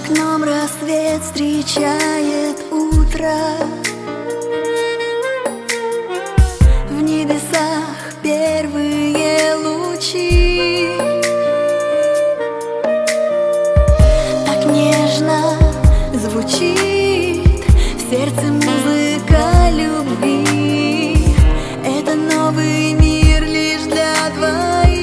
окном рассвет встречает утро. В небесах первые лучи. Так нежно звучит в сердце музыка любви. Это новый мир лишь для двоих.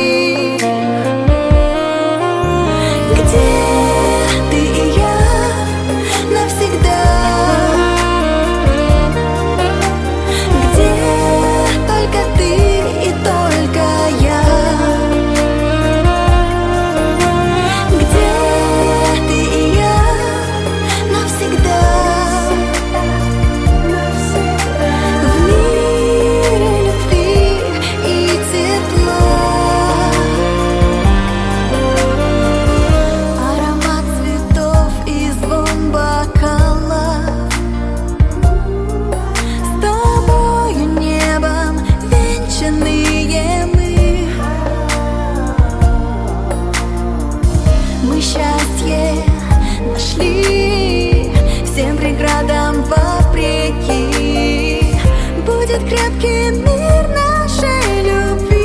Мы счастье нашли, всем преградам вопреки. Будет крепкий мир нашей любви.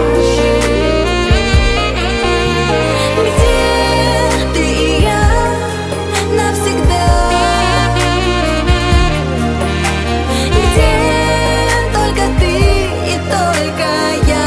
Где ты и я навсегда. Где только ты и только я.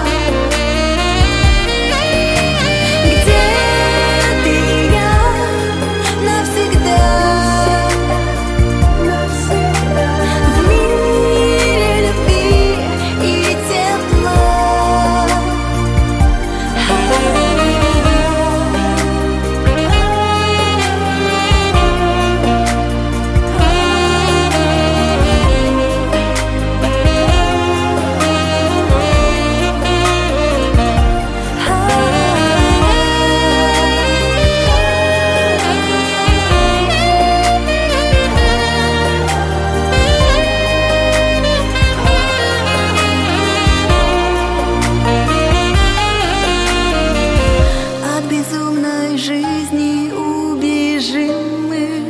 Жизни убежим мы.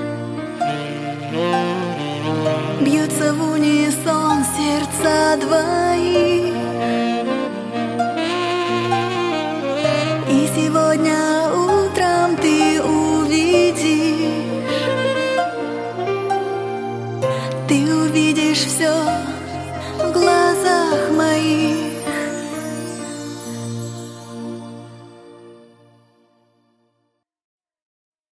Бьются в унисон сердца двоих. И сегодня утром ты увидишь все в глазах моих.